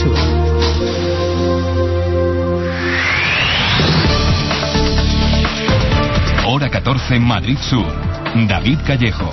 Sur. Hora 14, Madrid Sur. David Callejo.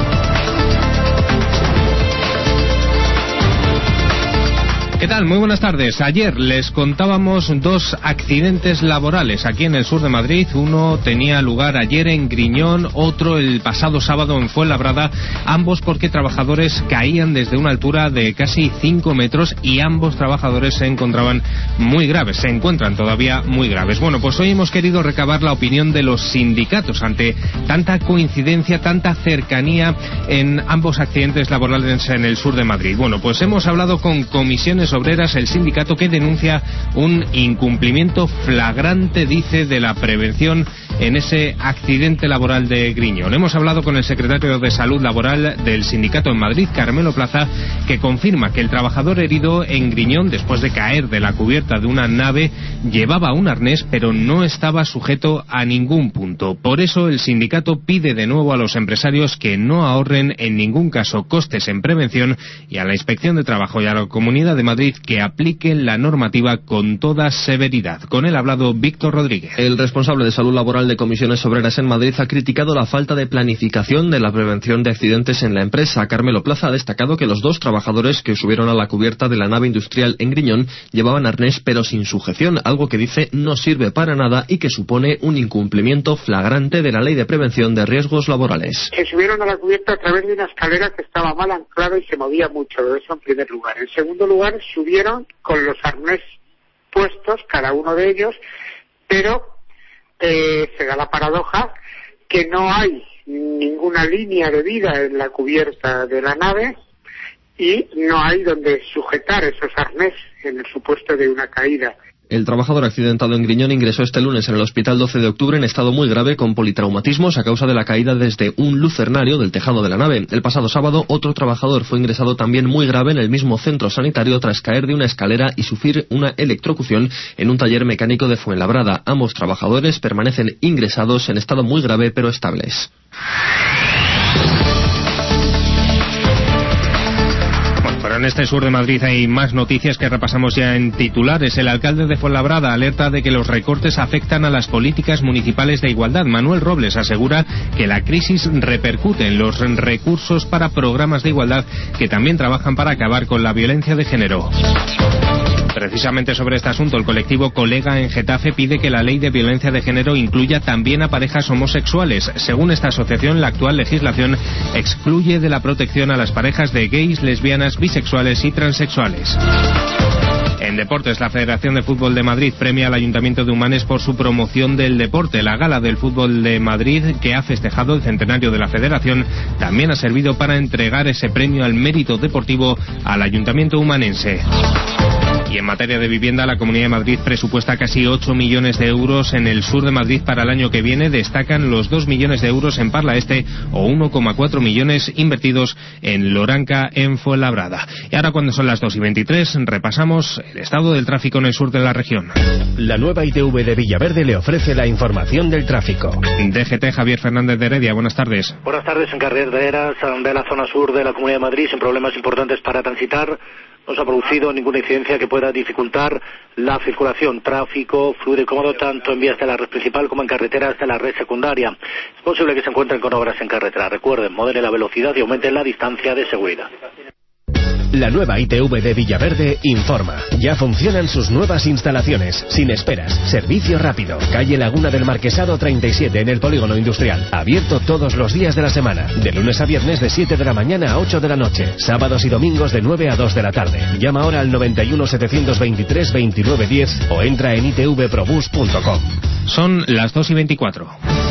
¿Qué tal? Muy buenas tardes. Ayer les contábamos dos accidentes laborales aquí en el sur de Madrid. Uno tenía lugar ayer en Griñón, otro el pasado sábado en Fuenlabrada, ambos porque trabajadores caían desde una altura de casi 5 metros y ambos trabajadores se encontraban muy graves, se encuentran todavía muy graves. Bueno, pues hoy hemos querido recabar la opinión de los sindicatos ante tanta coincidencia, tanta cercanía en ambos accidentes laborales en el sur de Madrid. Bueno, pues hemos hablado con Comisiones Obreras, el sindicato que denuncia un incumplimiento flagrante, dice, de la prevención en ese accidente laboral de Griñón. Hemos hablado con el secretario de Salud Laboral del sindicato en Madrid, Carmelo Plaza, que confirma que el trabajador herido en Griñón, después de caer de la cubierta de una nave, llevaba un arnés, pero no estaba sujeto a ningún punto. Por eso el sindicato pide de nuevo a los empresarios que no ahorren en ningún caso costes en prevención y a la Inspección de Trabajo y a la Comunidad de Madrid que apliquen la normativa con toda severidad. Con él ha hablado Víctor Rodríguez. El responsable de Salud Laboral de Comisiones Obreras en Madrid ha criticado la falta de planificación de la prevención de accidentes en la empresa. Carmelo Plaza ha destacado que los dos trabajadores que subieron a la cubierta de la nave industrial en Griñón llevaban arnés pero sin sujeción, algo que dice no sirve para nada y que supone un incumplimiento flagrante de la Ley de Prevención de Riesgos Laborales. Se subieron a la cubierta a través de una escalera que estaba mal anclada y se movía mucho, eso en primer lugar. En segundo lugar, subieron con los arnés puestos, cada uno de ellos, pero se da la paradoja que no hay ninguna línea de vida en la cubierta de la nave y no hay donde sujetar esos arnés en el supuesto de una caída. El trabajador accidentado en Griñón ingresó este lunes en el Hospital 12 de Octubre en estado muy grave con politraumatismos a causa de la caída desde un lucernario del tejado de la nave. El pasado sábado otro trabajador fue ingresado también muy grave en el mismo centro sanitario tras caer de una escalera y sufrir una electrocución en un taller mecánico de Fuenlabrada. Ambos trabajadores permanecen ingresados en estado muy grave pero estables. En este sur de Madrid hay más noticias que repasamos ya en titulares. El alcalde de Fuenlabrada alerta de que los recortes afectan a las políticas municipales de igualdad. Manuel Robles asegura que la crisis repercute en los recursos para programas de igualdad que también trabajan para acabar con la violencia de género. Precisamente sobre este asunto, el colectivo Colega en Getafe pide que la ley de violencia de género incluya también a parejas homosexuales. Según esta asociación, la actual legislación excluye de la protección a las parejas de gays, lesbianas, bisexuales y transexuales. En deportes, la Federación de Fútbol de Madrid premia al Ayuntamiento de Humanes por su promoción del deporte. La gala del fútbol de Madrid, que ha festejado el centenario de la Federación, también ha servido para entregar ese premio al mérito deportivo al Ayuntamiento humanense. Y en materia de vivienda, la Comunidad de Madrid presupuesta casi 8 millones de euros en el sur de Madrid para el año que viene. Destacan los 2 millones de euros en Parla Este o 1,4 millones invertidos en Loranca, en Fuenlabrada. Y ahora, cuando son las 2:23, repasamos el estado del tráfico en el sur de la región. La nueva ITV de Villaverde le ofrece la información del tráfico. DGT, Javier Fernández de Heredia, buenas tardes. Buenas tardes. En carreteras de la zona sur de la Comunidad de Madrid, sin problemas importantes para transitar. No se ha producido ninguna incidencia que pueda dificultar la circulación. Tráfico fluido y cómodo tanto en vías de la red principal como en carreteras de la red secundaria. Es posible que se encuentren con obras en carretera. Recuerden, moderen la velocidad y aumenten la distancia de seguridad. La nueva ITV de Villaverde informa. Ya funcionan sus nuevas instalaciones, sin esperas, servicio rápido. Calle Laguna del Marquesado 37 en el Polígono Industrial. Abierto todos los días de la semana. De lunes a viernes de 7 de la mañana a 8 de la noche. Sábados y domingos de 9 a 2 de la tarde. Llama ahora al 91 723 2910 o entra en itvprobus.com. Son las 2:24.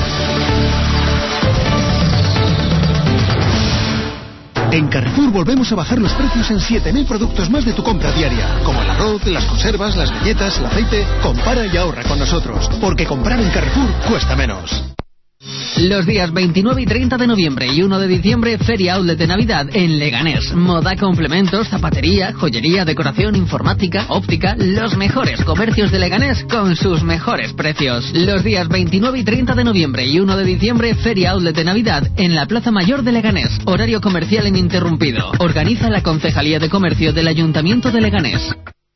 En Carrefour volvemos a bajar los precios en 7.000 productos más de tu compra diaria, como el arroz, las conservas, las galletas, el aceite. Compara y ahorra con nosotros, porque comprar en Carrefour cuesta menos. Los días 29 y 30 de noviembre y 1 de diciembre, Feria Outlet de Navidad en Leganés. Moda, complementos, zapatería, joyería, decoración, informática, óptica. Los mejores comercios de Leganés con sus mejores precios. Los días 29 y 30 de noviembre y 1 de diciembre, Feria Outlet de Navidad en la Plaza Mayor de Leganés. Horario comercial ininterrumpido. Organiza la Concejalía de Comercio del Ayuntamiento de Leganés.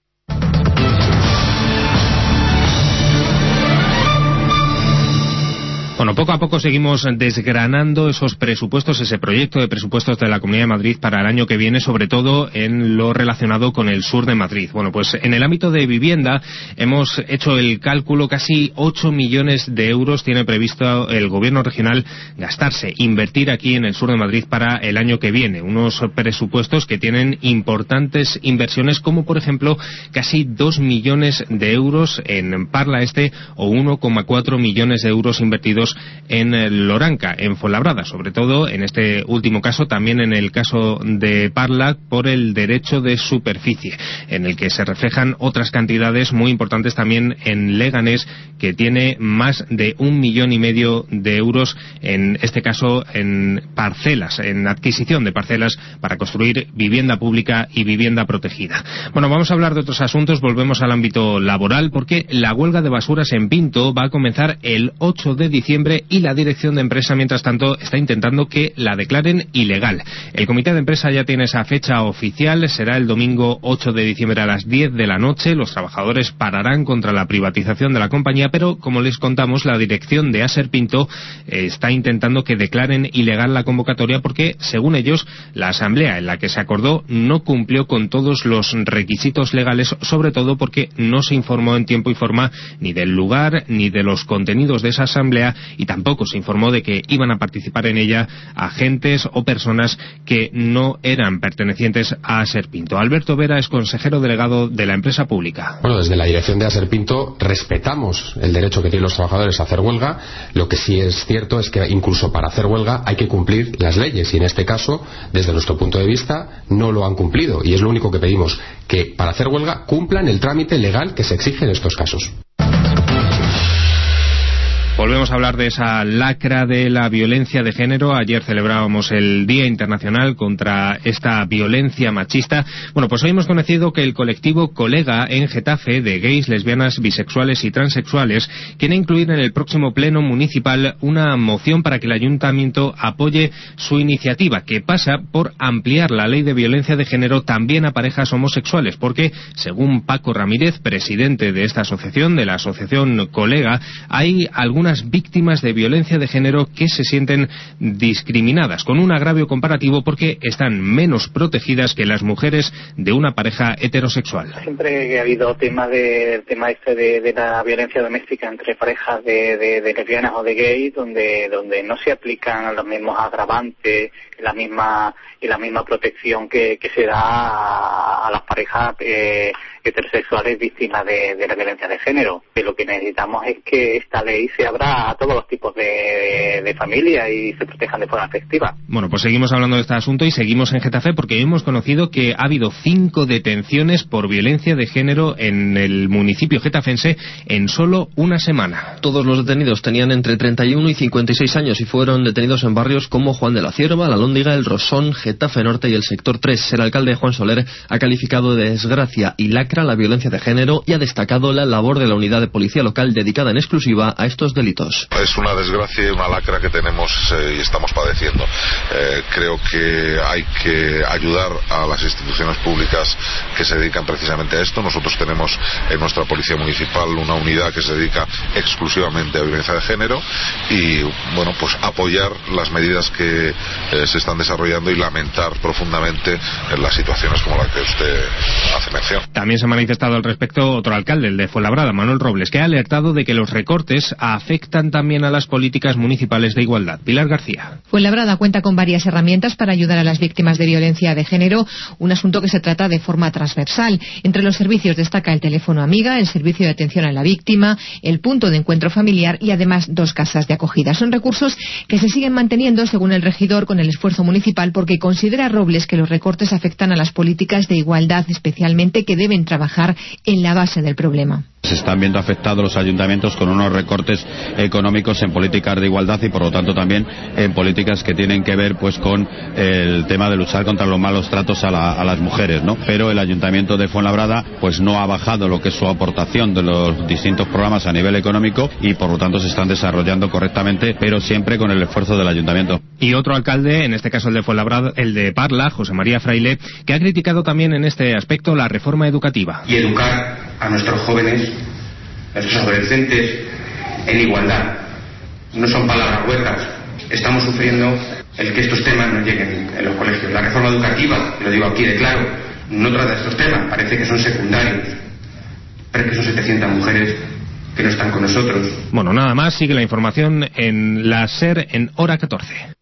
Bueno, poco a poco seguimos desgranando esos presupuestos, ese proyecto de presupuestos de la Comunidad de Madrid para el año que viene, sobre todo en lo relacionado con el sur de Madrid. Bueno, pues en el ámbito de vivienda hemos hecho el cálculo, casi 8 millones de euros tiene previsto el gobierno regional gastarse, invertir aquí en el sur de Madrid para el año que viene. Unos presupuestos que tienen importantes inversiones, como por ejemplo casi 2 millones de euros en Parla Este o 1,4 millones de euros invertidos en Loranca, en Fuenlabrada, sobre todo en este último caso, también en el caso de Parla, por el derecho de superficie, en el que se reflejan otras cantidades muy importantes también en Leganés, que tiene más de 1,5 millones de euros, en este caso en parcelas, en adquisición de parcelas para construir vivienda pública y vivienda protegida. Bueno, vamos a hablar de otros asuntos, volvemos al ámbito laboral, porque la huelga de basuras en Pinto va a comenzar el 8 de diciembre y la dirección de empresa, mientras tanto, está intentando que la declaren ilegal. El comité de empresa ya tiene esa fecha oficial, será el domingo 8 de diciembre a las 10 de la noche. Los trabajadores pararán contra la privatización de la compañía, pero como les contamos, la dirección de Aser Pinto está intentando que declaren ilegal la convocatoria porque, según ellos, la asamblea en la que se acordó no cumplió con todos los requisitos legales, sobre todo porque no se informó en tiempo y forma ni del lugar ni de los contenidos de esa asamblea, y tampoco se informó de que iban a participar en ella agentes o personas que no eran pertenecientes a Aser Pinto. Alberto Vera es consejero delegado de la empresa pública. Bueno, desde la dirección de Aser Pinto respetamos el derecho que tienen los trabajadores a hacer huelga. Lo que sí es cierto es que incluso para hacer huelga hay que cumplir las leyes, y en este caso, desde nuestro punto de vista, no lo han cumplido, y es lo único que pedimos, que para hacer huelga cumplan el trámite legal que se exige en estos casos. Volvemos a hablar de esa lacra de la violencia de género. Ayer celebrábamos el Día Internacional contra esta violencia machista. Bueno, pues hoy hemos conocido que el colectivo Colega en Getafe, de gays, lesbianas, bisexuales y transexuales, quiere incluir en el próximo pleno municipal una moción para que el ayuntamiento apoye su iniciativa, que pasa por ampliar la ley de violencia de género también a parejas homosexuales, porque, según Paco Ramírez, presidente de esta asociación, de la asociación Colega, hay algunas víctimas de violencia de género que se sienten discriminadas, con un agravio comparativo porque están menos protegidas que las mujeres de una pareja heterosexual. Siempre ha habido tema de la violencia doméstica entre parejas de lesbianas o de gays, donde no se aplican los mismos agravantes y la misma protección que se da a las parejas heterosexuales víctimas de la violencia de género. Y lo que necesitamos es que esta ley se abra a todos los tipos de familias y se protejan de forma efectiva. Bueno, pues seguimos hablando de este asunto y seguimos en Getafe, porque hemos conocido que ha habido 5 detenciones por violencia de género en el municipio getafense en solo una semana. Todos los detenidos tenían entre 31 y 56 años y fueron detenidos en barrios como Juan de la Cierva, La Lóndiga, El Rosón, Getafe Norte y el sector 3. El alcalde Juan Soler ha calificado de desgracia y lacra la violencia de género y ha destacado la labor de la unidad de policía local dedicada en exclusiva a estos delitos. Es una desgracia y una lacra que tenemos y estamos padeciendo. Creo que hay que ayudar a las instituciones públicas que se dedican precisamente a esto. Nosotros tenemos en nuestra policía municipal una unidad que se dedica exclusivamente a violencia de género y, bueno, pues apoyar las medidas que se están desarrollando y lamentar profundamente las situaciones como la que usted hace mención. También se ha manifestado al respecto otro alcalde, el de Fuenlabrada, Manuel Robles, que ha alertado de que los recortes afectan también a las políticas municipales de igualdad. Pilar García. Fuenlabrada cuenta con varias herramientas para ayudar a las víctimas de violencia de género, un asunto que se trata de forma transversal. Entre los servicios destaca el teléfono amiga, el servicio de atención a la víctima, el punto de encuentro familiar y además 2 casas de acogida. Son recursos que se siguen manteniendo, según el regidor, con el esfuerzo municipal, porque considera Robles que los recortes afectan a las políticas de igualdad, especialmente, que deben trabajar en la base del problema. Se están viendo afectados los ayuntamientos con unos recortes económicos en políticas de igualdad y por lo tanto también en políticas que tienen que ver pues con el tema de luchar contra los malos tratos a las mujeres, ¿no? Pero el ayuntamiento de Fuenlabrada pues no ha bajado lo que es su aportación de los distintos programas a nivel económico y por lo tanto se están desarrollando correctamente, pero siempre con el esfuerzo del ayuntamiento. Y otro alcalde, en este caso el de Fuenlabrada, el de Parla, José María Fraile, que ha criticado también en este aspecto la reforma educativa. Y educar a nuestros jóvenes, a nuestros adolescentes, en igualdad. no son palabras huecas. Estamos sufriendo el que estos temas no lleguen en los colegios. La reforma educativa, lo digo aquí de claro, no trata estos temas, parece que son secundarios. Pero es que son 700 mujeres que no están con nosotros. Bueno, nada más, sigue la información en la SER en hora 14.